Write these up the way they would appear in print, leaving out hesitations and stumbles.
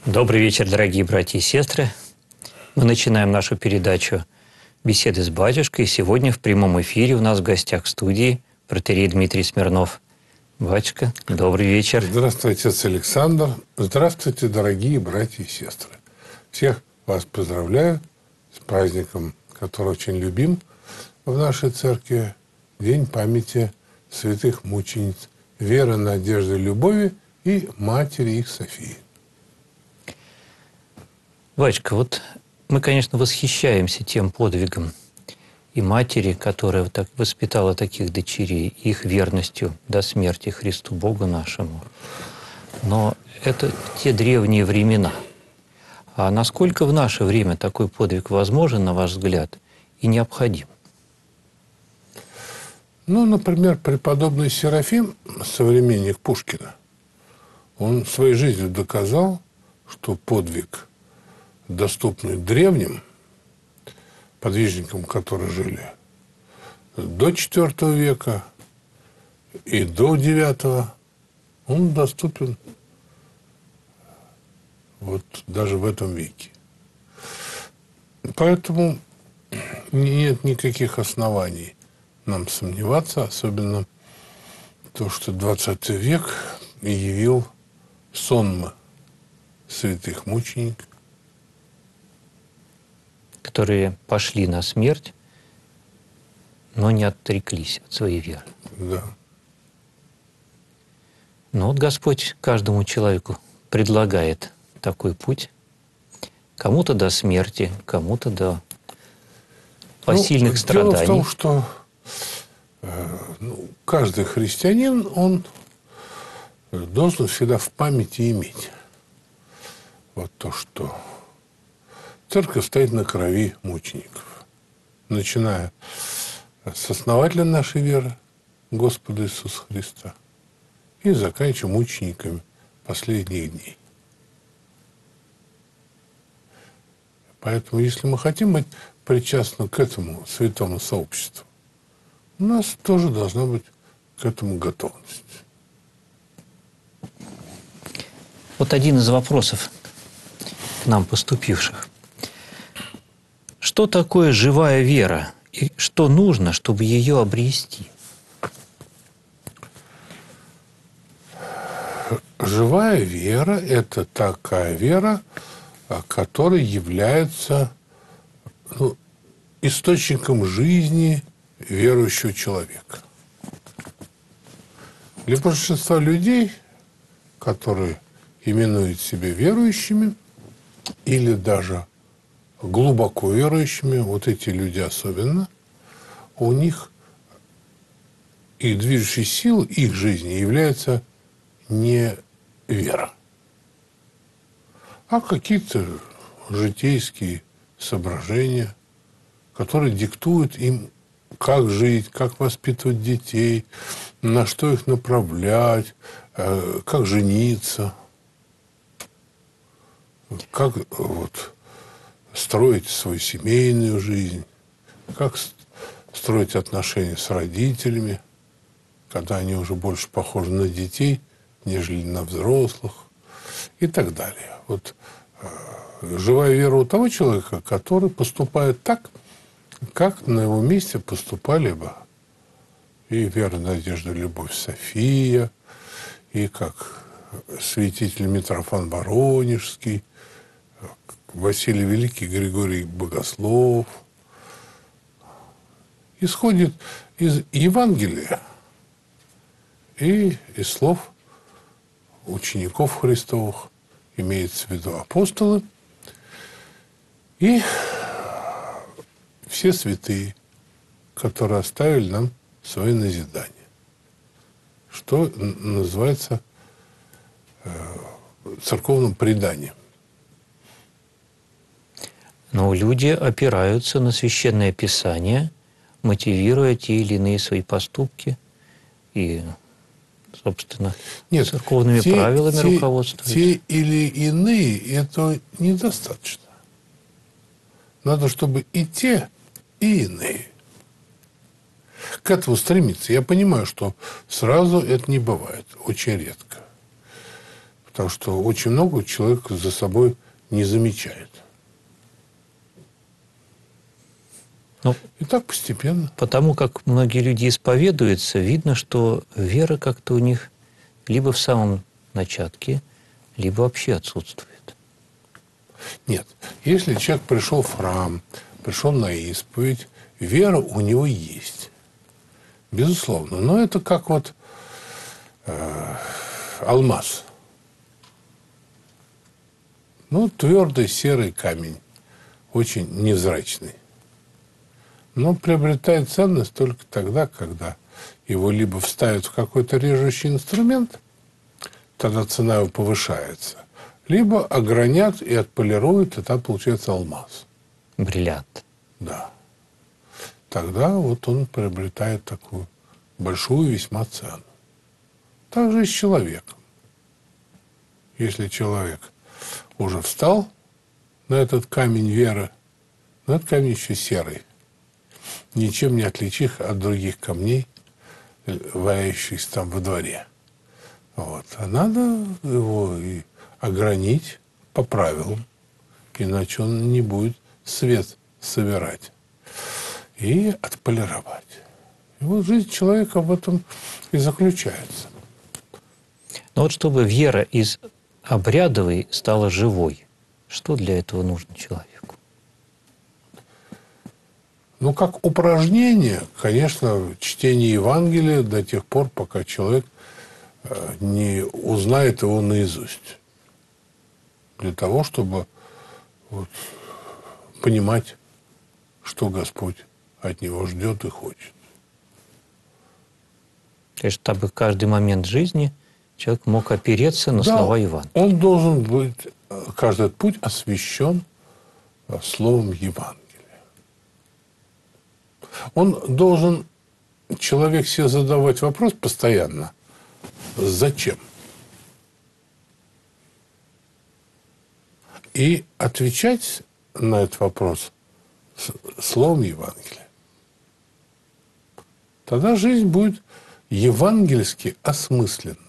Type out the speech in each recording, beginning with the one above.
Добрый вечер, дорогие братья и сестры. Мы начинаем нашу передачу «Беседы с батюшкой». И сегодня в прямом эфире у нас в гостях в студии протоиерей Дмитрий Смирнов. Батюшка, добрый вечер. Здравствуйте, отец Александр. Здравствуйте, дорогие братья и сестры. Всех вас поздравляю с праздником, который очень любим в нашей церкви. День памяти святых мучениц Веры, Надежды, Любови и матери их Софии. Батюшка, вот мы, конечно, восхищаемся тем подвигом и матери, которая так воспитала таких дочерей, их верностью до смерти Христу Богу нашему. Но это те древние времена. А насколько в наше время такой подвиг возможен, на ваш взгляд, и необходим? Ну, например, преподобный Серафим, современник Пушкина, он своей жизнью доказал, что подвиг, доступный древним подвижникам, которые жили до IV века и до IX, он доступен вот даже в этом веке. Поэтому нет никаких оснований нам сомневаться, особенно то, что XX век явил сонмы святых мучеников, которые пошли на смерть, но не отреклись от своей веры. Да. Но вот Господь каждому человеку предлагает такой путь. Кому-то до смерти, кому-то до посильных страданий. Дело в том, что каждый христианин, он должен всегда в памяти иметь вот то, что церковь стоит на крови мучеников, начиная с основателя нашей веры, Господа Иисуса Христа, и заканчивая мучениками последних дней. Поэтому, если мы хотим быть причастны к этому святому сообществу, у нас тоже должна быть к этому готовность. Вот один из вопросов к нам поступивших. Что такое живая вера и что нужно, чтобы ее обрести? Живая вера – это такая вера, которая является источником жизни верующего человека. Для большинства людей, которые именуют себя верующими или даже глубоко верующими, вот эти люди особенно, у них их движущей силой их жизни является не вера, а какие-то житейские соображения, которые диктуют им, как жить, как воспитывать детей, на что их направлять, как жениться, как строить свою семейную жизнь, как строить отношения с родителями, когда они уже больше похожи на детей, нежели на взрослых, и так далее. Вот живая вера у того человека, который поступает так, как на его месте поступали бы и Вера, Надежда, Любовь, София, и как святитель Митрофан Воронежский, Василий Великий, Григорий Богослов. Исходит из Евангелия и из слов учеников Христовых, имеется в виду апостолы, и все святые, которые оставили нам свои назидания, что называется церковным преданием. Но люди опираются на Священное Писание, мотивируя те или иные свои поступки и, собственно, церковными правилами руководствуются. Те или иные – это недостаточно. Надо, чтобы и те, и иные к этому стремиться. Я понимаю, что сразу это не бывает, очень редко. Потому что очень много человек за собой не замечает. Ну, и так постепенно. Потому как многие люди исповедуются, видно, что вера как-то у них либо в самом начатке, либо вообще отсутствует. Нет. Если человек пришел в храм, пришел на исповедь, вера у него есть. Безусловно. Но это как вот алмаз. Ну, твердый серый камень, очень невзрачный. Но приобретает ценность только тогда, когда его либо вставят в какой-то режущий инструмент, тогда цена его повышается, либо огранят и отполируют, и там получается алмаз. Бриллиант. Да. Тогда вот он приобретает такую большую весьма цену. Так же и с человеком. Если человек уже встал на этот камень веры, но этот камень еще серый, ничем не отличив от других камней, валяющихся там во дворе. Вот. А надо его и огранить по правилам, иначе он не будет свет собирать, и отполировать. И вот жизнь человека в этом и заключается. Но вот чтобы вера из обрядовой стала живой, что для этого нужно человеку? Ну, как упражнение, конечно, чтение Евангелия до тех пор, пока человек не узнает его наизусть. Для того, чтобы вот, понимать, что Господь от него ждет и хочет. То есть, чтобы каждый момент жизни человек мог опереться на слова Евангелия. Он должен быть, каждый этот путь освящен словом Евангелия. Он должен, человек себе задавать вопрос постоянно, зачем? И отвечать на этот вопрос словом Евангелия. Тогда жизнь будет евангельски осмысленна.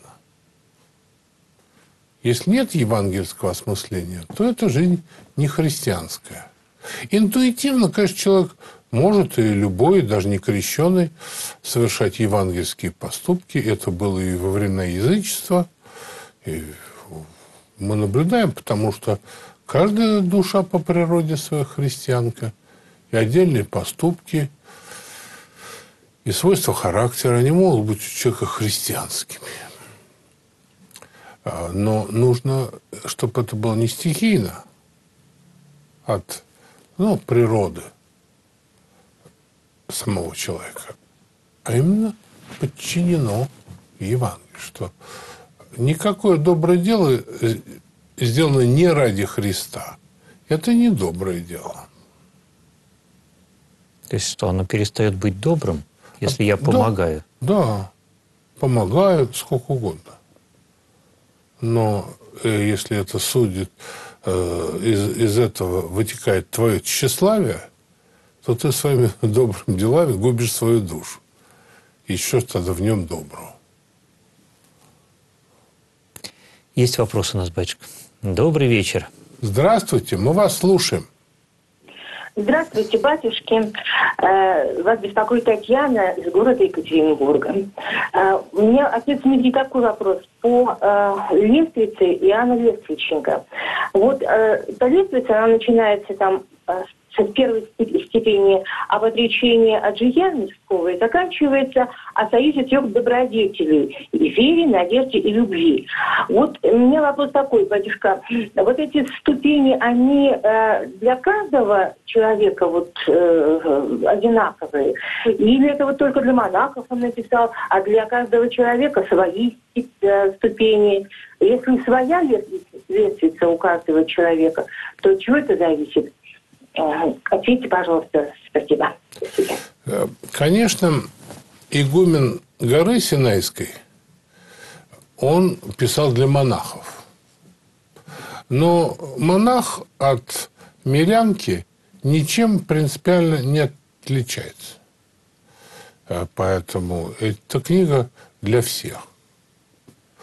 Если нет евангельского осмысления, то эта жизнь не христианская. Интуитивно, конечно, человек может, и любой, даже не крещеный, совершать евангельские поступки. Это было и во времена язычества. И мы наблюдаем, потому что каждая душа по природе своя христианка. И отдельные поступки, и свойства характера, они могут быть у человека христианскими. Но нужно, чтобы это было не стихийно, от природы самого человека, а именно подчинено Евангелию, что никакое доброе дело, сделано не ради Христа, это не доброе дело. То есть что, оно перестает быть добрым, если я помогаю? Да, помогаю сколько угодно. Но если это судит, из этого вытекает твое тщеславие, то ты своими добрыми делами губишь свою душу. И что тогда в нем доброго? Есть вопрос у нас, батюшка. Добрый вечер. Здравствуйте, мы вас слушаем. Здравствуйте, батюшки. Вас беспокоит Татьяна из города Екатеринбурга. У меня, отец Дмитрий, такой вопрос по лестнице Иоанна Лествичника. Вот эта лестница, она начинается там с первой степени об отречении от жития мирского и заканчивается о союзе трех добродетелей – и вере, надежде и любви. Вот у меня вопрос такой, батюшка. Вот эти ступени, они для каждого человека одинаковые? Или это вот только для монахов он написал, а для каждого человека свои ступени? Если своя лестница у каждого человека, то от чего это зависит? Ответьте, пожалуйста. Спасибо. Конечно, игумен горы Синайской, он писал для монахов. Но монах от мирянки ничем принципиально не отличается. Поэтому эта книга для всех.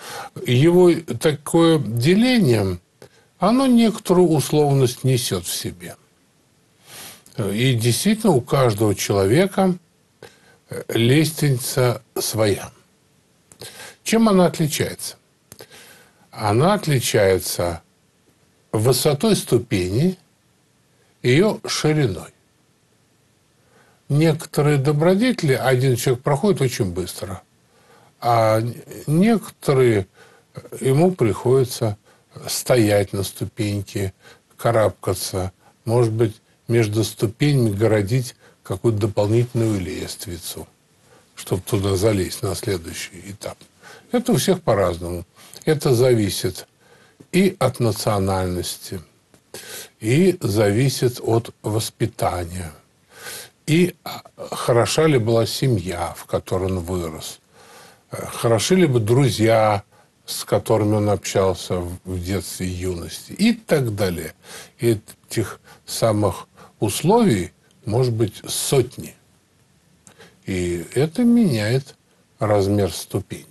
Его такое деление, оно некоторую условность несет в себе. И действительно у каждого человека лестница своя. Чем она отличается? Она отличается высотой ступени, ее шириной. Некоторые добродетели один человек проходит очень быстро, а некоторые ему приходится стоять на ступеньке, карабкаться, может быть, между ступенями городить какую-то дополнительную лестницу, чтобы туда залезть на следующий этап. Это у всех по-разному. Это зависит и от национальности, и зависит от воспитания, и хороша ли была семья, в которой он вырос, хороши ли бы друзья, с которыми он общался в детстве и юности, и так далее. И этих самых условий может быть сотни. И это меняет размер ступеней.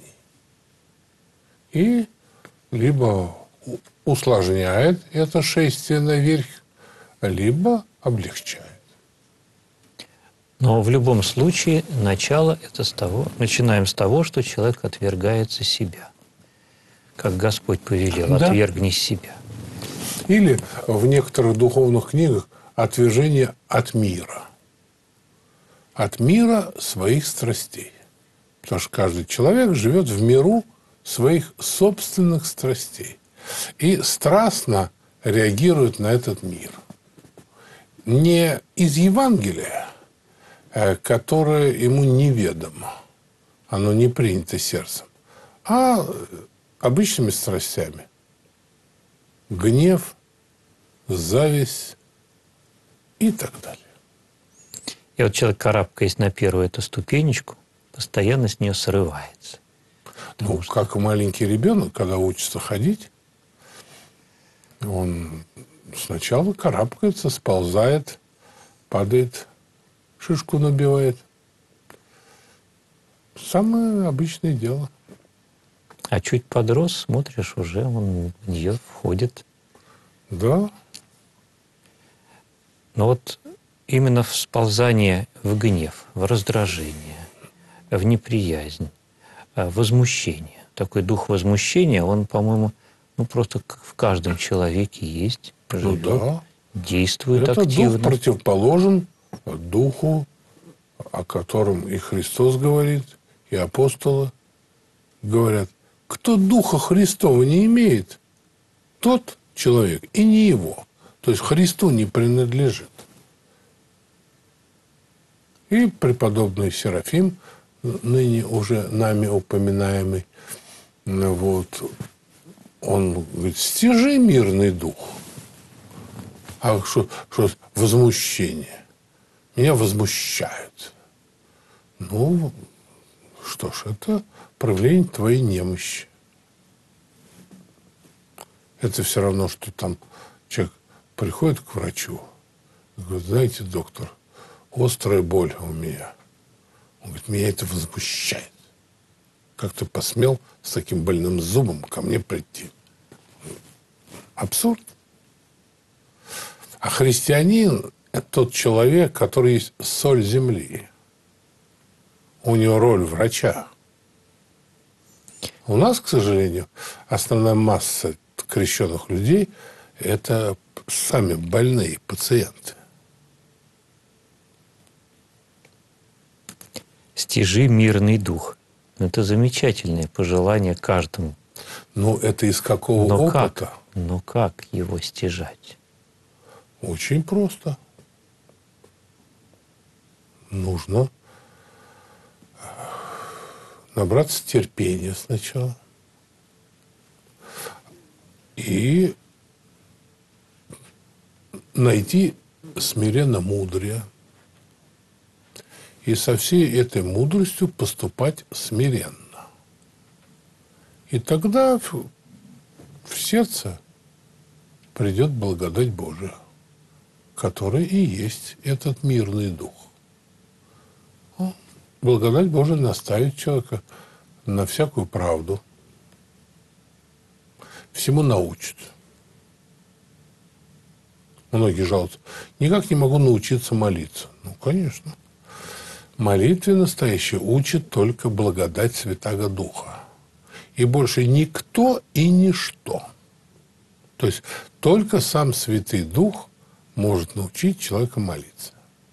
И либо усложняет это шествие наверх, либо облегчает. Но в любом случае начало это начинаем с того, что человек отвергается себя. Как Господь повелел, да. Отвергни себя. Или в некоторых духовных книгах отвержение от мира. От мира своих страстей. Потому что каждый человек живет в миру своих собственных страстей. И страстно реагирует на этот мир. Не из Евангелия, которое ему неведомо, оно не принято сердцем, а обычными страстями. Гнев, зависть и так далее. И вот человек, карабкаясь на первую эту ступенечку, постоянно с нее срывается. Ну, как маленький ребенок, когда учится ходить, он сначала карабкается, сползает, падает, шишку набивает. Самое обычное дело. А чуть подрос, смотришь, уже он в нее входит. Да. Но вот именно в сползание в гнев, в раздражение, в неприязнь, в возмущение. Такой дух возмущения, он, по-моему, просто в каждом человеке есть, живет, да. действует Этот активно. дух противоположен духу, о котором и Христос говорит, и апостолы говорят. Кто Духа Христова не имеет, тот человек и не его. То есть Христу не принадлежит. И преподобный Серафим, ныне уже нами упоминаемый, вот, он говорит, стяжи мирный дух. А что возмущение? Меня возмущают. Ну, что ж, это проявление твоей немощи. Это все равно, что там человек приходит к врачу и говорит, знаете, доктор, острая боль у меня. Он говорит, меня это возмущает. Как ты посмел с таким больным зубом ко мне прийти? Абсурд. А христианин – это тот человек, который есть соль земли. У него роль врача. У нас, к сожалению, основная масса крещенных людей – это сами больные пациенты. Стяжи мирный дух. Это замечательное пожелание каждому. Ну, это из какого опыта? Но как его стяжать? Очень просто. Нужно набраться терпения сначала. И найти смиренно мудрее. И со всей этой мудростью поступать смиренно. И тогда в сердце придет благодать Божия, которая и есть этот мирный дух. Благодать Божия наставит человека на всякую правду, всему научит. Многие жалуются. Никак не могу научиться молиться. Ну, конечно. Молитве настоящей учит только благодать Святаго Духа. И больше никто и ничто. То есть только сам Святый Дух может научить человека молиться.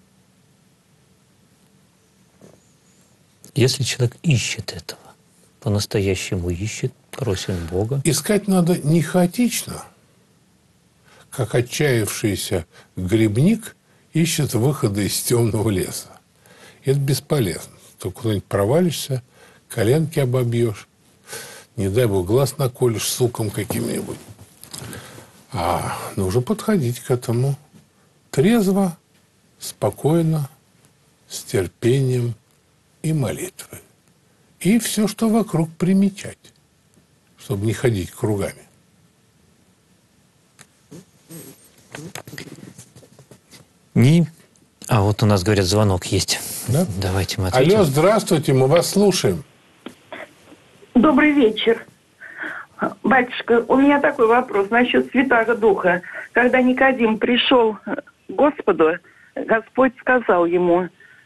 Если человек ищет этого, по-настоящему ищет, просит Бога. Искать надо не хаотично, как отчаявшийся грибник ищет выхода из темного леса. Это бесполезно. Ты куда-нибудь провалишься, коленки обобьешь, не дай бог, глаз наколешь суком каким-нибудь. А нужно подходить к этому трезво, спокойно, с терпением и молитвой. И все, что вокруг, примечать, чтобы не ходить кругами. А вот у нас, говорят, звонок есть. Да? Давайте мы ответим. Алло, здравствуйте, мы вас слушаем. Добрый вечер. Батюшка, у меня такой вопрос насчет Святаго Духа. Когда Никодим пришел к Господу, Господь сказал ему,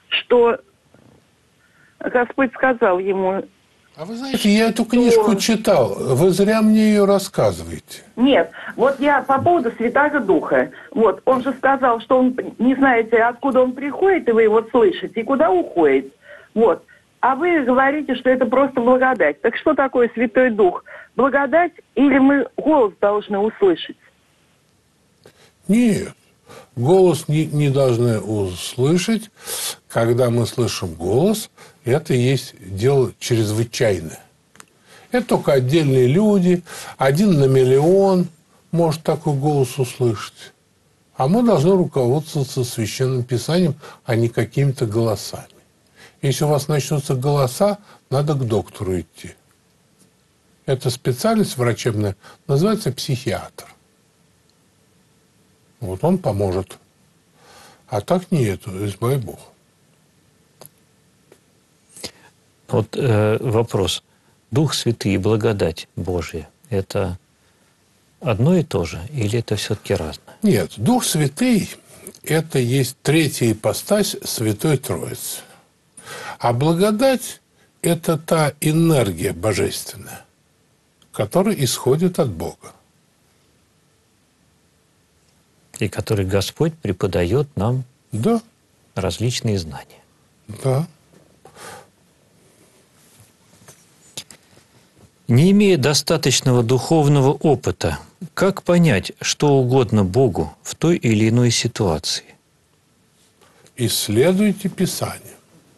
А вы знаете, я эту книжку читал. Вы зря мне ее рассказываете. Нет, вот я по поводу Святаго Духа. Вот, он же сказал, что он не знаете, откуда он приходит, и вы его слышите, и куда уходит. Вот. А вы говорите, что это просто благодать. Так что такое Святой Дух? Благодать или мы голос должны услышать? Нет. Голос не должны услышать. Когда мы слышим голос, это и есть дело чрезвычайное. Это только отдельные люди, 1 на миллион может такой голос услышать. А мы должны руководствоваться Священным Писанием, а не какими-то голосами. Если у вас начнутся голоса, надо к доктору идти. Эта специальность врачебная называется психиатр. Вот он поможет. А так нет, избави Бог. Вот вопрос. Дух Святый и благодать Божия – это одно и то же или это все-таки разное? Нет, Дух Святый – это есть третья ипостась Святой Троицы. А благодать – это та энергия божественная, которая исходит от Бога. И который Господь преподает нам Да, различные знания. да. Не имея достаточного духовного опыта, как понять, что угодно Богу в той или иной ситуации? Исследуйте Писание,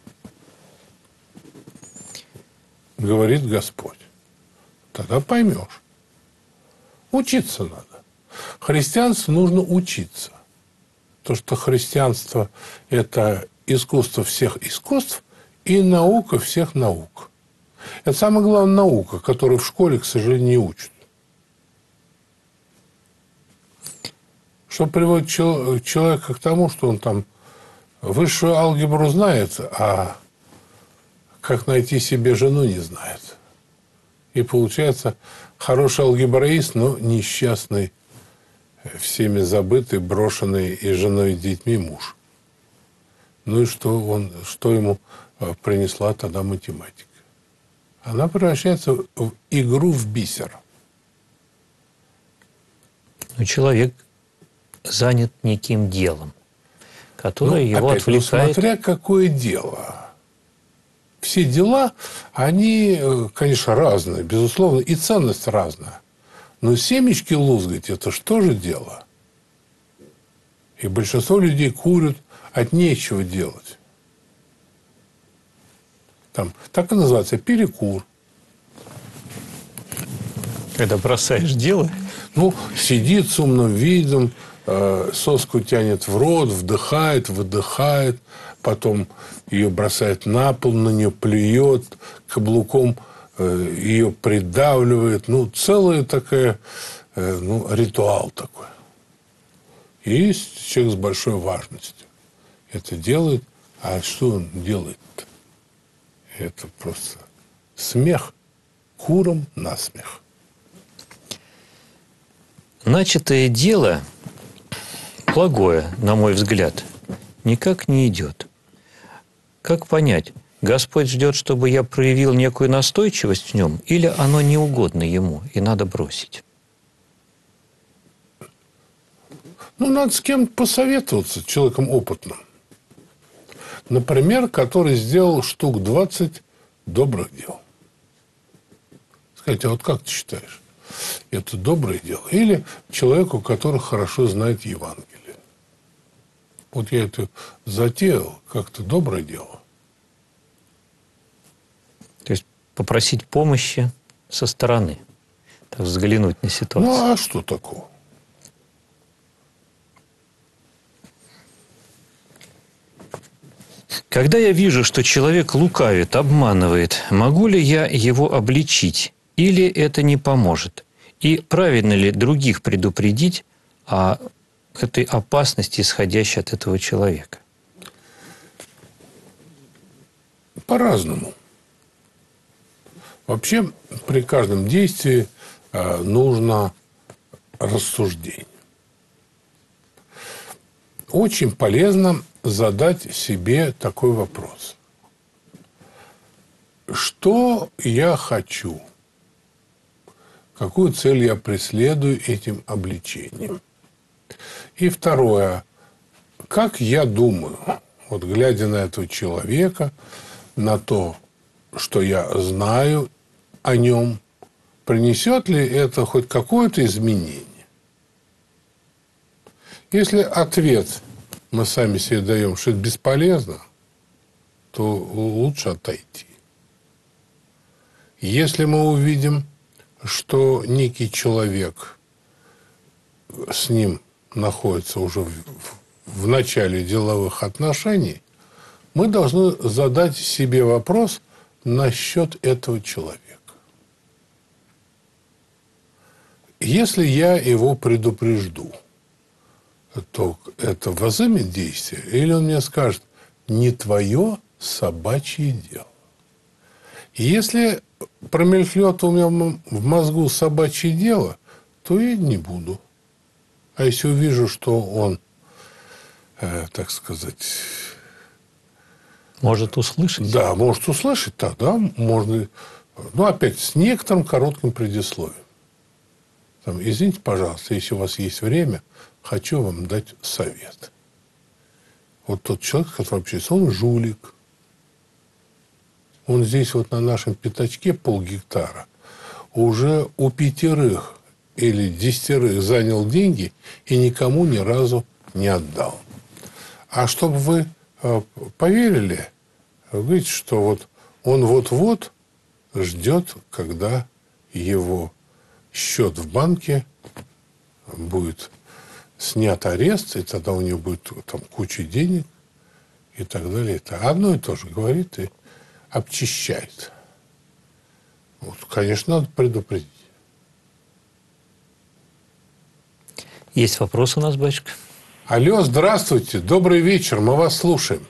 говорит Господь. Тогда поймешь. Учиться надо. Христианству нужно учиться. То, что христианство – это искусство всех искусств и наука всех наук. Это самая главная наука, которую в школе, к сожалению, не учат. Что приводит человека к тому, что он там высшую алгебру знает, а как найти себе жену не знает. И получается хороший алгебраист, но несчастный, всеми забытый, брошенный и женой, и детьми муж. Ну и что ему принесла тогда математика? Она превращается в игру в бисер. Но человек занят неким делом, которое его опять, отвлекает. Смотря какое дело. Все дела, они, конечно, разные, безусловно, и ценность разная. Но семечки лузгать – это что же дело? И большинство людей курят от нечего делать. Там, так и называется, перекур. Когда бросаешь дело. Ну, сидит с умным видом, соску тянет в рот, вдыхает, выдыхает, потом ее бросает на пол, на нее плюет, каблуком ее придавливает. Ну, целая такая, ритуал такой. И есть человек с большой важностью. Это делает. А что он делает-то? Это просто смех курам на смех. начатое дело, благое, на мой взгляд, никак не идет. Как понять, Господь ждет, чтобы я проявил некую настойчивость в нем, или оно не угодно ему, и надо бросить? Ну, надо с кем-то посоветоваться, человеком опытным. Например, который сделал штук 20 добрых дел. Сказать, а вот как ты считаешь, это доброе дело? Или человеку, который хорошо знает Евангелие? Вот я это затеял, как-то доброе дело. То есть попросить помощи со стороны, так взглянуть на ситуацию. Ну, а что такого? Когда я вижу, что человек лукавит, обманывает, могу ли я его обличить? Или это не поможет? И правильно ли других предупредить о этой опасности, исходящей от этого человека? По-разному. Вообще, при каждом действии нужно рассуждение. Очень полезно задать себе такой вопрос. Что я хочу? Какую цель я преследую этим обличением? И второе. Как я думаю, вот глядя на этого человека, на то, что я знаю о нем, принесет ли это хоть какое-то изменение? Если ответ мы сами себе даем, что это бесполезно, то лучше отойти. Если мы увидим, что некий человек с ним находится уже в начале деловых отношений, мы должны задать себе вопрос насчет этого человека. Если я его предупрежду, то это возымет действие, или он мне скажет, не твое собачье дело. И если промелькнет у меня в мозгу собачье дело, то я не буду. А если увижу, что он, так сказать... Может услышать? Да, может услышать, тогда можно... Ну, опять, с некоторым коротким предисловием. Там, извините, пожалуйста, если у вас есть время, хочу вам дать совет. Вот тот человек, который общается, он жулик. Он здесь вот на нашем пятачке полгектара уже у 5 или 10 занял деньги и никому ни разу не отдал. А чтобы вы поверили, вы говорите, что вот он вот-вот ждет, когда его счет в банке будет снят арест, и тогда у него будет там куча денег и так далее. Это одно и то же говорит и обчищает. Вот, конечно, надо предупредить. Есть вопрос у нас, батюшка? Алло, здравствуйте, добрый вечер, мы вас слушаем.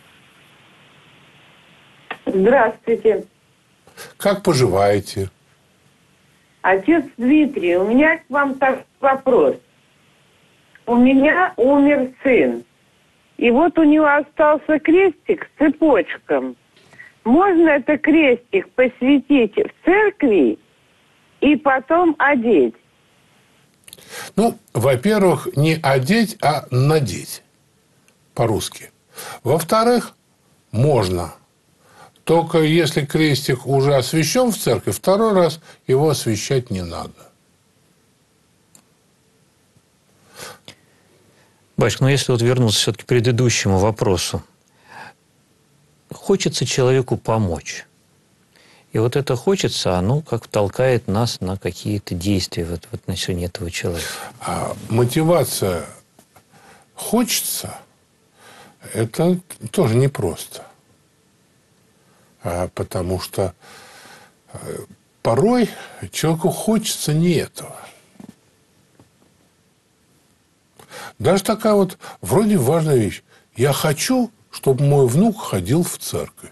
Здравствуйте. Как поживаете? Отец Дмитрий, у меня к вам такой вопрос. У меня умер сын. И вот у него остался крестик с цепочком. Можно это крестик посвятить в церкви и потом одеть? Ну, во-первых, не одеть, а надеть. По-русски. Во-вторых, можно. Только если крестик уже освящен в церкви, второй раз его освящать не надо. Батюшка, но если вот вернуться все-таки к предыдущему вопросу. Хочется человеку помочь. И вот это хочется, оно как толкает нас на какие-то действия в отношении этого человека. А мотивация «хочется» – это тоже непросто. Потому что порой человеку хочется не этого. Даже такая вот вроде важная вещь. Я хочу, чтобы мой внук ходил в церковь.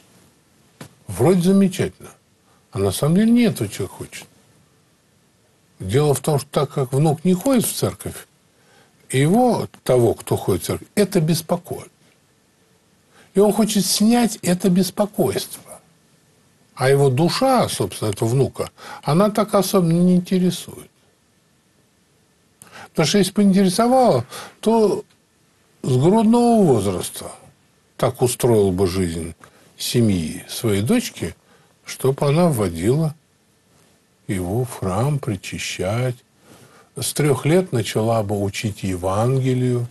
Вроде замечательно. А на самом деле не этого человек хочет. Дело в том, что так как внук не ходит в церковь, его, того, кто ходит в церковь, это беспокоит. И он хочет снять это беспокойство. А его душа, собственно, этого внука, она так особенно не интересует. Потому что если бы интересовала, то с грудного возраста так устроил бы жизнь семьи своей дочки, чтобы она вводила его в храм, причащать. С 3 лет начала бы учить Евангелию.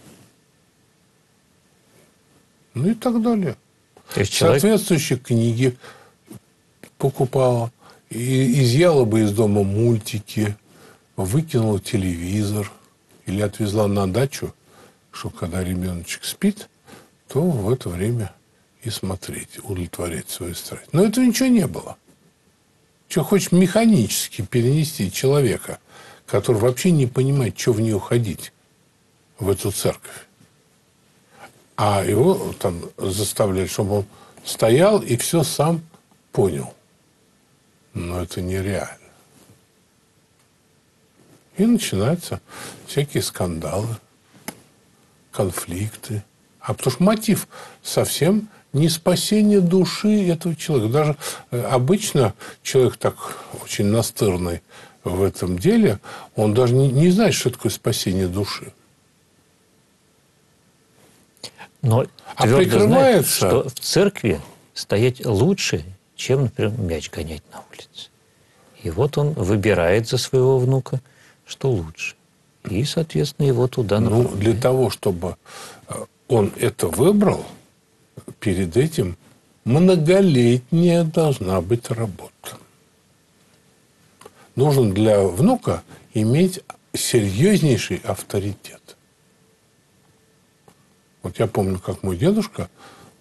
Ну и так далее. Соответствующие книги покупала. И изъяла бы из дома мультики, выкинула телевизор или отвезла на дачу, что когда ребеночек спит, то в это время и смотреть, удовлетворять свою страсть. Но этого ничего не было. Что хочешь механически перенести человека, который вообще не понимает, что в нее ходить, в эту церковь. А его там заставляют, чтобы он стоял и все сам понял. Но это нереально. И начинаются всякие скандалы, конфликты. А потому что мотив совсем не спасение души этого человека. Даже обычно человек так очень настырный в этом деле, он даже не знает, что такое спасение души. Но твердо знает, что в церкви стоять лучше, чем, например, мяч гонять на улице. И вот он выбирает за своего внука, что лучше. И, соответственно, его туда направляют. Ну, для того, чтобы он это выбрал, перед этим многолетняя должна быть работа. Нужно для внука иметь серьезнейший авторитет. Вот я помню, как мой дедушка,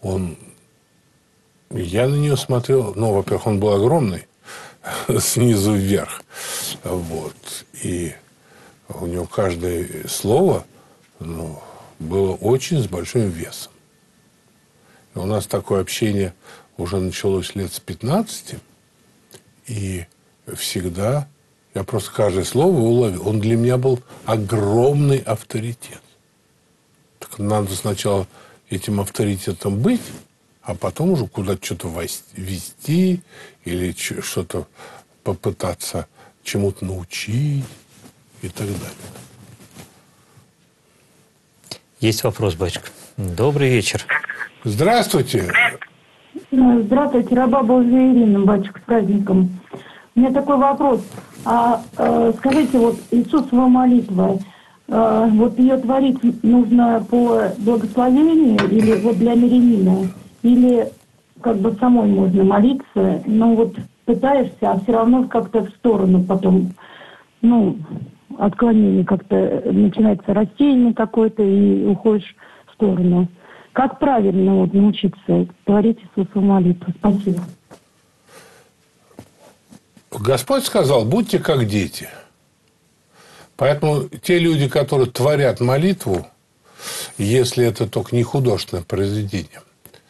я на нее смотрел, ну, во-первых, он был огромный, снизу вверх, вот, и у него каждое слово, ну, было очень с большим весом. И у нас такое общение уже началось лет с 15, и всегда я просто каждое слово уловил. Он для меня был огромный авторитет. Так надо сначала этим авторитетом быть, а потом уже куда-то что-то вести или что-то попытаться чему-то научить и так далее. Есть вопрос, батюшка. Добрый вечер. Здравствуйте. Здравствуйте, Рабабова Ирина, батюшка, с праздником. У меня такой вопрос. Скажите, вот Иисусова молитва, вот ее творить нужно по благословению или вот для мирянина? Или как бы самой можно молиться, но вот пытаешься, а все равно как-то в сторону потом, отклонение как-то начинается рассеяние какое-то и уходишь в сторону. Как правильно вот научиться творить Иисусову молитву? Спасибо. Господь сказал, будьте как дети. Поэтому те люди, которые творят молитву, если это только не художественное произведение,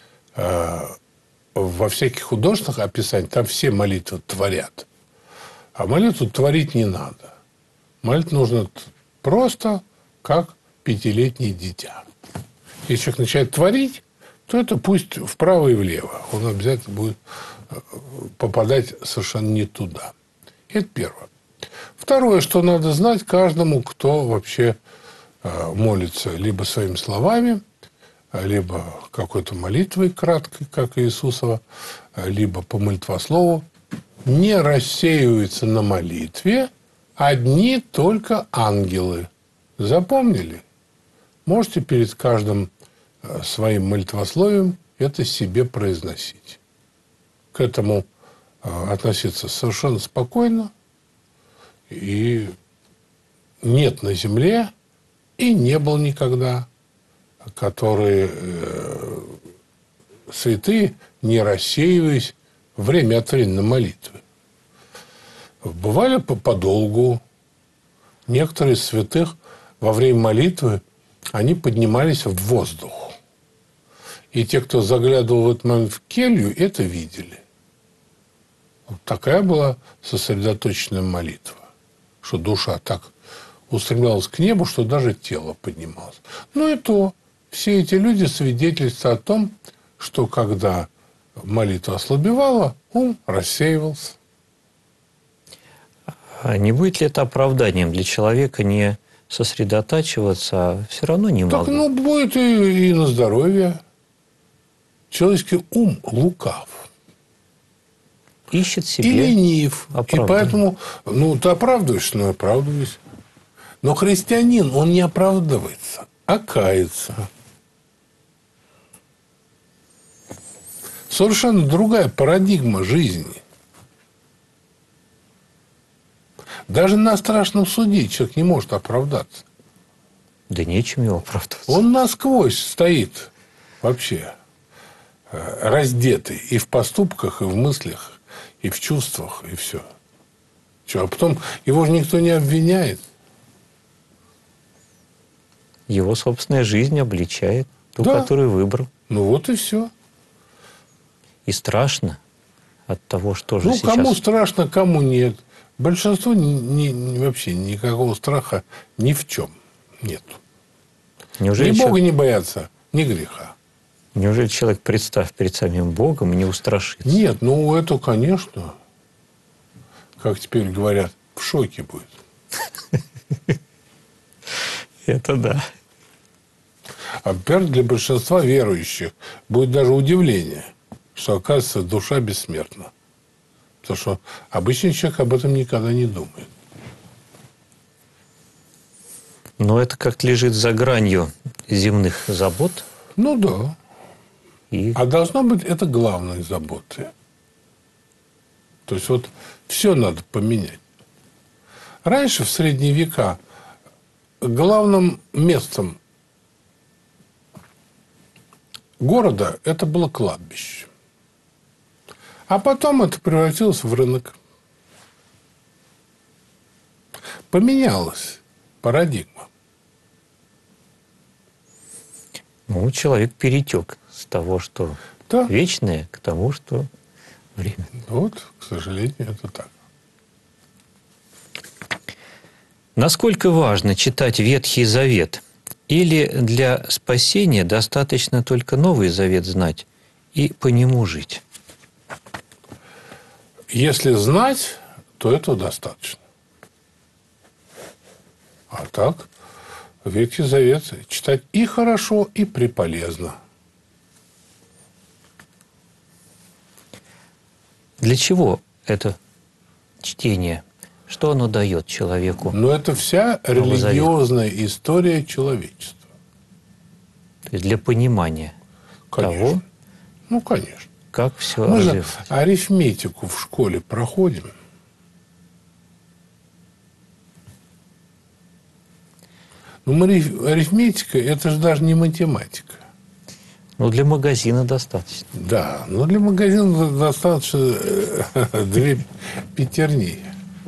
во всяких художественных описаниях там все молитвы творят. А молитву творить не надо. Молитву нужно просто как 5-летнее дитя. Если человек начинает творить, то это пусть вправо и влево. Он обязательно будет попадать совершенно не туда. Это первое. Второе, что надо знать каждому, кто вообще молится либо своими словами, либо какой-то молитвой краткой, как Иисусова, либо по молитвослову, не рассеиваются на молитве одни только ангелы. Запомнили? Можете перед каждым своим молитвословием это себе произносить. К этому относиться совершенно спокойно. И нет на земле, и не было никогда, которые святые, не рассеиваясь, время от времени на молитвы. Бывали подолгу. Некоторые из святых во время молитвы, они поднимались в воздух. И те, кто заглядывал в этот момент в келью, это видели. Вот такая была сосредоточенная молитва. что душа так устремлялась к небу, что даже тело поднималось. Но и то, все эти люди свидетельствуют о том, что когда молитва ослабевала, ум рассеивался. А не будет ли это оправданием для человека не сосредотачиваться, а все равно не могу? Так, будет и на здоровье. Человеческий ум лукав. Ищет себе И ленив. оправдание. И поэтому, ты оправдываешься, оправдывайся. Но христианин, он не оправдывается, а кается. Совершенно другая парадигма жизни. Даже на страшном суде человек не может оправдаться. Да нечем его оправдываться. Он насквозь стоит вообще раздетый и в поступках, и в мыслях, и в чувствах, и все. А потом его же никто не обвиняет. Его собственная жизнь обличает ту, Да. которую выбрал. Вот и все. И страшно от того, что же сейчас... Кому страшно, кому нет. Большинству вообще никакого страха ни в чем нет. Неужели Ни Бога человек, не боятся, ни греха. неужели человек, представ перед самим Богом, не устрашится? Нет, это, конечно, как теперь говорят, в шоке будет. Это да. А во-первых, для большинства верующих будет даже удивление, что, оказывается, душа бессмертна. Потому что обычный человек об этом никогда не думает. Но это как-то лежит за гранью земных забот. Да. И А должно быть это главной заботой. То есть все надо поменять. Раньше, в средние века, главным местом города это было кладбище. А потом это превратилось в рынок. Поменялась парадигма. человек перетек с того, что Да. вечное, к тому, что время. К сожалению, это так. Насколько важно читать Ветхий Завет? Или для спасения достаточно только Новый Завет знать и по нему жить? Если знать, то этого достаточно. А так, Ветхий Завет читать и хорошо, и приполезно. Для чего это чтение? Что оно дает человеку? Но это вся религиозная история человечества. То есть для понимания Конечно. того, Конечно. как все Мы же развивается. арифметику в школе проходим. Арифметика – это же даже не математика. Для магазина достаточно. Да, но для магазина достаточно 2 пятерни.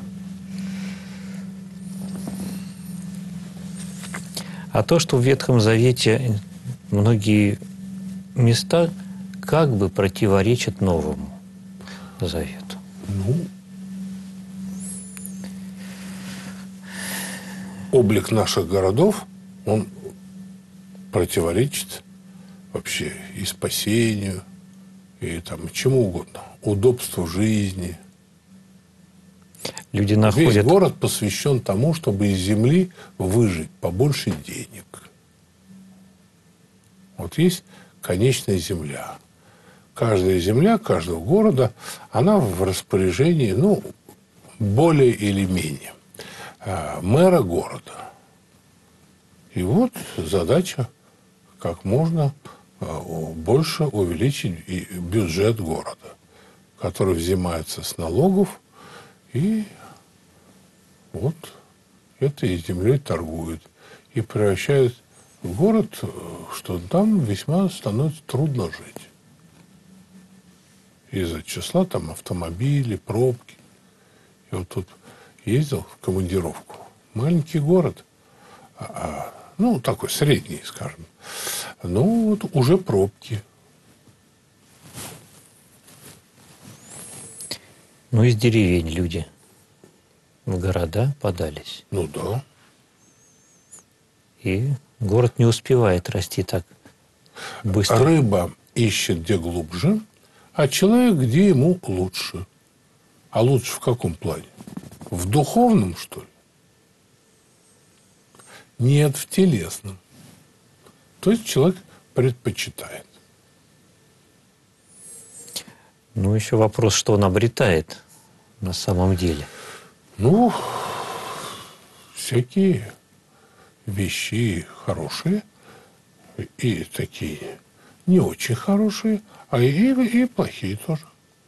А то, что в Ветхом Завете многие места как бы противоречат Новому Завету. Облик наших городов, он противоречит вообще и спасению, и чему угодно. Удобству жизни. Люди Весь находят... город посвящен тому, чтобы из земли выжить побольше денег. Есть конечная земля. Каждая земля каждого города, она в распоряжении, более или менее, мэра города. И задача как можно больше увеличить и бюджет города, который взимается с налогов, и этой землей торгуют. И превращают в город, что там весьма становится трудно жить. Из-за числа автомобилей, пробки. Я тут ездил в командировку. Маленький город, такой средний, скажем. Уже пробки. Из деревень люди в города подались. Ну да. И город не успевает расти так быстро. Рыба ищет где глубже, а человек где ему лучше. А лучше в каком плане? В духовном, что ли? Нет, в телесном. То есть человек предпочитает. Ну, еще вопрос, что он обретает на самом деле. Ну, всякие вещи хорошие и такие не очень хорошие, а и плохие тоже.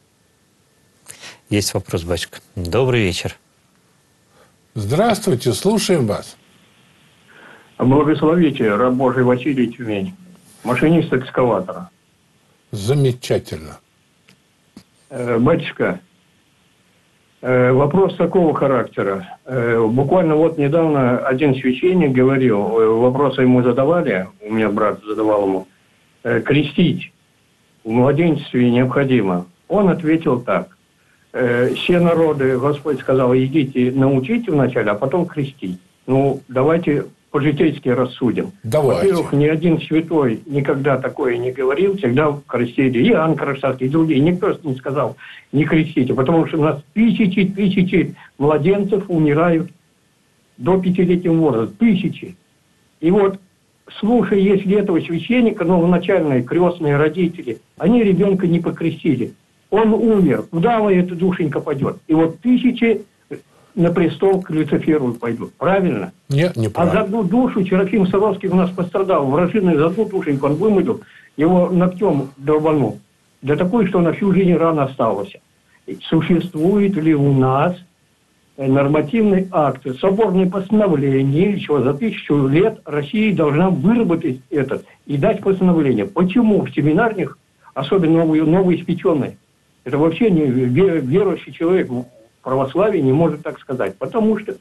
Есть вопрос, батюшка. Добрый вечер. Здравствуйте, слушаем вас. Благословите, раб Божий Василий, Тюмень. Машинист экскаватора. Замечательно. Батюшка, вопрос такого характера. Буквально вот недавно один священник говорил, вопросы ему задавали, у меня брат задавал ему, крестить в младенчестве необходимо. Он ответил так. Все народы, Господь сказал, идите научите вначале, а потом крестить. Ну, давайте по-житейски рассудим. Давайте. Во-первых, ни один святой никогда такое не говорил, всегда крестили. И Иоанн Кронштадтский, и другие. Никто не сказал, не крестите, потому что у нас тысячи младенцев умирают до 5-летнего возраста. Тысячи. И вот, слушая, если этого священника, новоначальные крестные родители, они ребенка не покрестили. Он умер. Куда эта душенька пойдет? И вот тысячи на престол к Люциферу пойдут. Правильно? Нет, неправильно. А за одну душу Серафим Саровский у нас пострадал. Вражины за одну душеньку он вымылил, его ногтем долбанул. Да такой, что на всю жизнь рано осталось. Существует ли у нас нормативный акт, соборное постановление, еще за 1000 лет Россия должна выработать этот и дать постановление. Почему в семинарных, особенно новоиспеченные, это вообще не верующий человек в православии не может так сказать, потому что...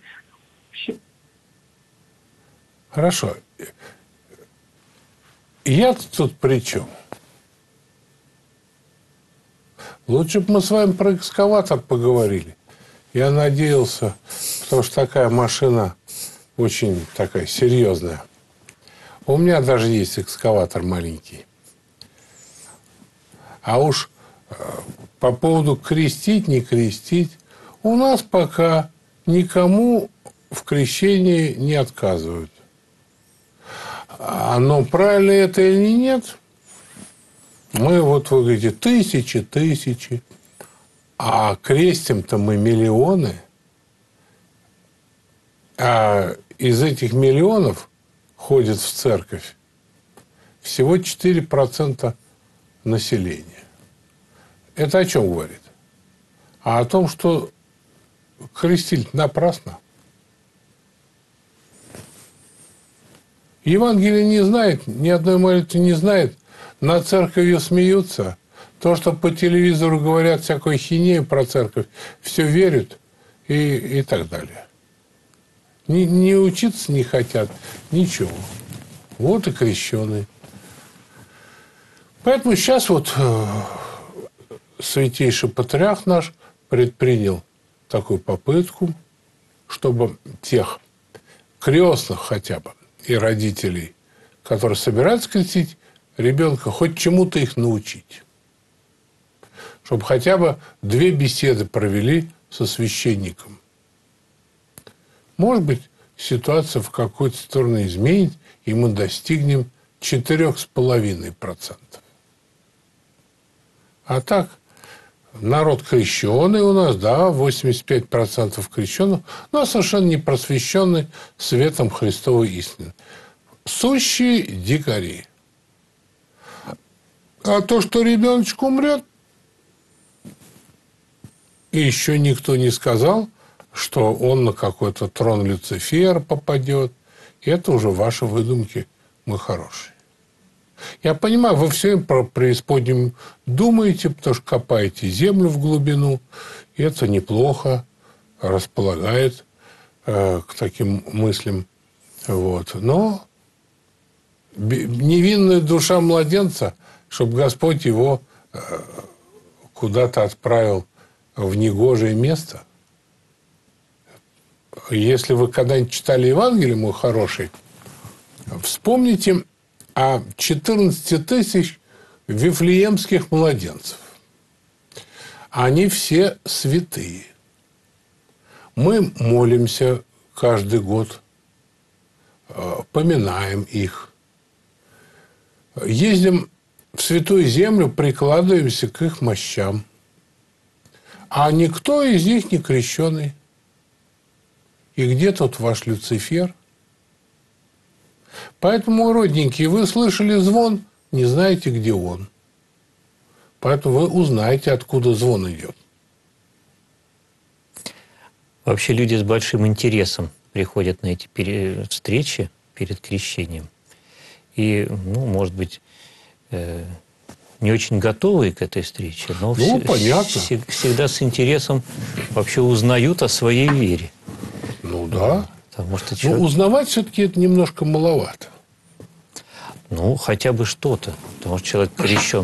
Хорошо. Я тут при чем? Лучше бы мы с вами про экскаватор поговорили. Я надеялся, потому что такая машина очень такая серьезная. У меня даже есть экскаватор маленький. А уж по поводу крестить, не крестить, у нас пока никому в крещении не отказывают. Но правильно это или нет, мы вот, вы говорите, тысячи, а крестим-то мы миллионы. А из этих миллионов ходит в церковь всего 4% населения. Это о чем говорит? А о том, что крестили напрасно. Евангелие не знает, ни одной молитвы не знает, над церковью смеются. То, что по телевизору говорят всякую хинею про церковь, все верят и так далее. Не учиться не хотят, ничего. Вот и крещеные. Поэтому сейчас вот святейший патриарх наш предпринял такую попытку, чтобы тех крестных хотя бы и родителей, которые собираются крестить ребенка, хоть чему-то их научить. Чтобы хотя бы 2 беседы провели со священником. Может быть, ситуация в какой-то сторону изменит, и мы достигнем 4,5%. А так, народ крещеный у нас, да, 85% крещенных, но совершенно не просвещенный светом Христовой истины. Сущие дикари. А то, что ребеночек умрет, и еще никто не сказал, что он на какой-то трон Люцифера попадет. И это уже ваши выдумки, мы хорошие. Я понимаю, вы все про преисподнюю думаете, потому что копаете землю в глубину. И это неплохо располагает к таким мыслям. Вот. Но невинная душа младенца, чтобы Господь его куда-то отправил в негожее место, если вы когда-нибудь читали Евангелие, мой хороший, вспомните о 14 тысяч вифлеемских младенцев. Они все святые. Мы молимся каждый год, поминаем их. Ездим в Святую Землю, прикладываемся к их мощам. А никто из них не крещеный. И где тут ваш Люцифер? Поэтому, родненькие, вы слышали звон, не знаете, где он. Поэтому вы узнаете, откуда звон идет. Вообще люди с большим интересом приходят на эти встречи перед крещением. И, ну, может быть, не очень готовые к этой встрече, но всегда с интересом вообще узнают о своей вере. Ну да. Потому что Но узнавать все-таки это немножко маловато. Ну, хотя бы что-то. Потому что человек крещен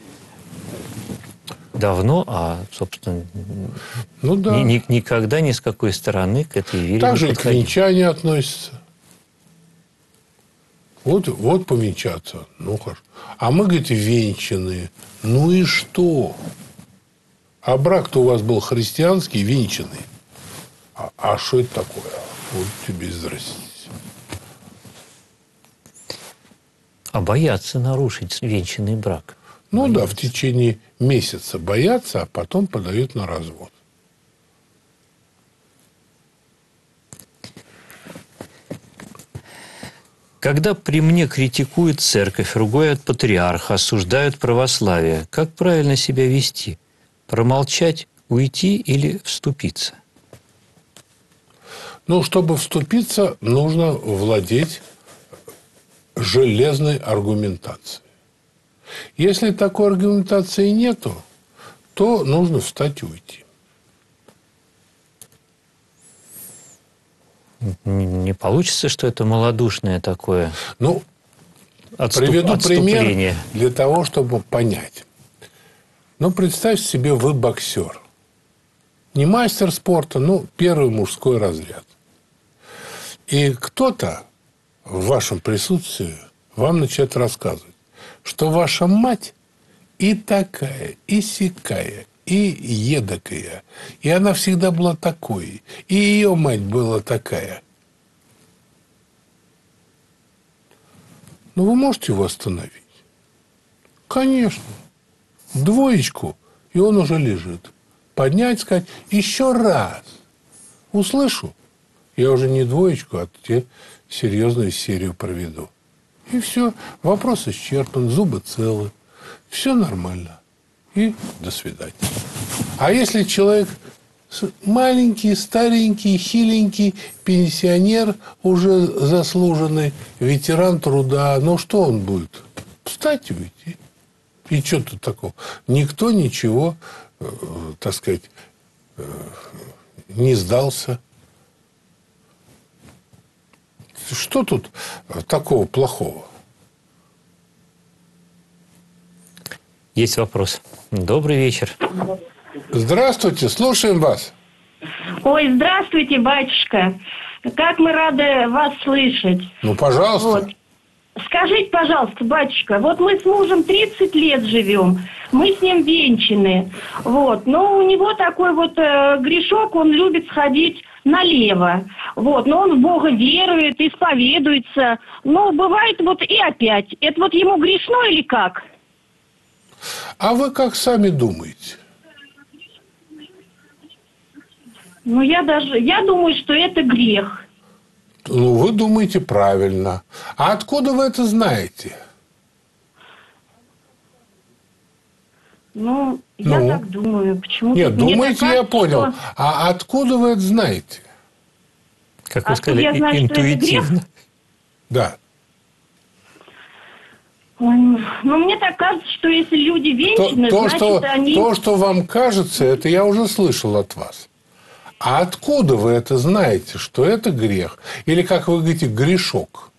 давно, а, собственно, ну, да. никогда ни с какой стороны к этой вере так не же и подходил. к венчанию относится. Вот повенчаться. Ну, хорошо. А мы, говорите, венчанные. Ну и что? А брак-то у вас был христианский, венчанный. А что это такое? Вот тебе здрасте. А боятся нарушить венчанный брак. Ну да, в течение месяца боятся, а потом подают на развод. Когда при мне критикуют церковь, ругают патриарха, осуждают православие, как правильно себя вести? Промолчать, уйти или вступиться? Ну, чтобы вступиться, нужно владеть железной аргументацией. Если такой аргументации нету, то нужно встать и уйти. Не получится, что это малодушное такое приведу пример для того, чтобы понять. Ну, представьте себе, вы боксер. Не мастер спорта, первый мужской разряд. И кто-то в вашем присутствии вам начинает рассказывать, что ваша мать и такая, и сякая, и едокая. И она всегда была такой. И ее мать была такая. Но вы можете его остановить? Конечно. 2, и он уже лежит. Поднять, сказать, еще раз. Услышу. Я уже не 2, а тебе серьезную серию проведу. И все. Вопрос исчерпан, зубы целы. Все нормально. И до свидания. А если человек маленький, старенький, хиленький, пенсионер, уже заслуженный, ветеран труда, что он будет? Встать и уйти. И что тут такого? Никто ничего, так сказать, не сдался. Что тут такого плохого? Есть вопрос. Добрый вечер. Здравствуйте, слушаем вас. Ой, здравствуйте, батюшка. Как мы рады вас слышать. Ну, пожалуйста. Вот. Скажите, пожалуйста, батюшка, вот мы с мужем 30 лет живем, мы с ним венчаны, но у него такой грешок, он любит сходить налево, но он в Бога верует, исповедуется, но бывает и опять. Это ему грешно или как? А вы как сами думаете? Я думаю, что это грех. Вы думаете правильно. А откуда вы это знаете? Я так думаю. Почему-то Нет, думаете, кажется, я понял. Что... А откуда вы это знаете? Как вы сказали, интуитивно. Да. Мне так кажется, что если люди венчаны, они... То, что вам кажется, это я уже слышал от вас. А откуда вы это знаете, что это грех? Или, как вы говорите, грешок?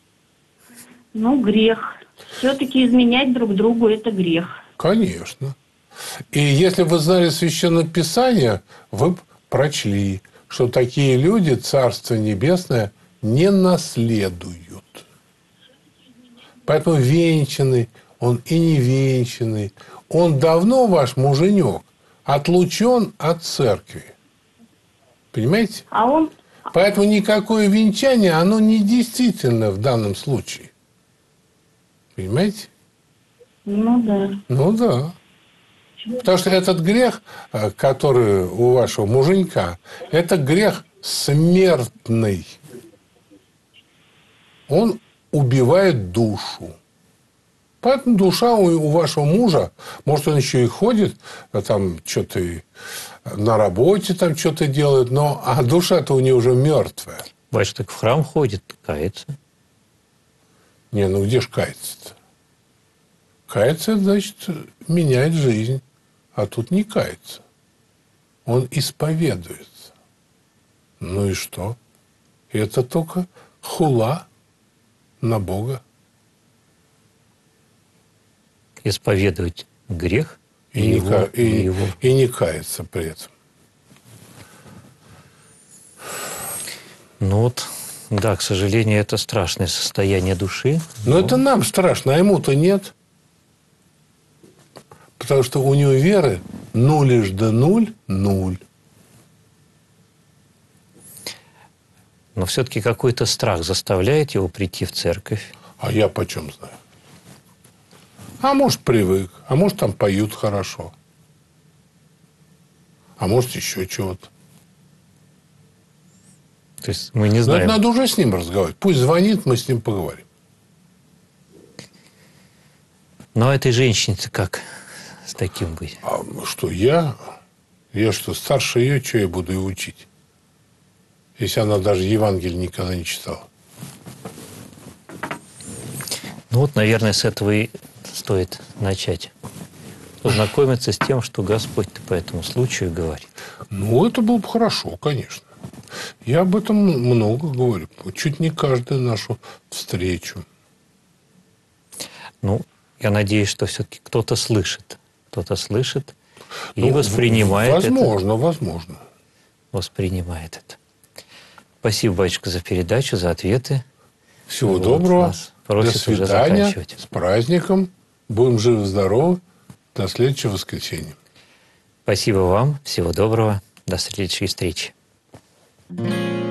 Грех. Все-таки изменять друг другу – это грех. Конечно. И если вы знали Священное Писание, вы бы прочли, что такие люди Царство Небесное не наследуют. Поэтому венчанный, он и не венчанный, он давно, ваш муженек, отлучен от церкви. Понимаете? А он... Поэтому никакое венчание, оно не действительно в данном случае. Понимаете? Ну да. Ну да. Потому что этот грех, который у вашего муженька, это грех смертный. Он убивает душу. Поэтому душа у вашего мужа, может, он еще и ходит, там что-то на работе там что-то делает, а душа-то у него уже мертвая. Батюшка так в храм ходит, кается. Не, ну где ж кается-то? Кается, это значит, меняет жизнь. А тут не кается. Он исповедуется. Ну и что? Это только хула на Бога. Исповедовать грех И не кается при этом. Ну вот, да, к сожалению, это страшное состояние души. Но это нам страшно, а ему-то нет. Потому что у него веры нуль да нуль. Но все-таки какой-то страх заставляет его прийти в церковь. А я почем знаю? А может, привык. А может, там поют хорошо. А может, еще чего-то. То есть мы не знаем. Но это надо уже с ним разговаривать. Пусть звонит, мы с ним поговорим. Но этой женщине-то как с таким быть? А что, я? Я что, старше ее, что я буду ее учить? Если она даже Евангелие никогда не читала. Ну вот, наверное, с этого и стоит начать. Познакомиться с тем, что Господь-то по этому случаю говорит. Ну, это было бы хорошо, конечно. Я об этом много говорю. Чуть не каждую нашу встречу. Ну, я надеюсь, что все-таки кто-то слышит. Кто-то слышит и воспринимает возможно, это. Возможно. Воспринимает это. Спасибо, батюшка, за передачу, за ответы. Всего доброго. До свидания. С праздником. Будем живы-здоровы. До следующего воскресенья. Спасибо вам. Всего доброго. До следующей встречи.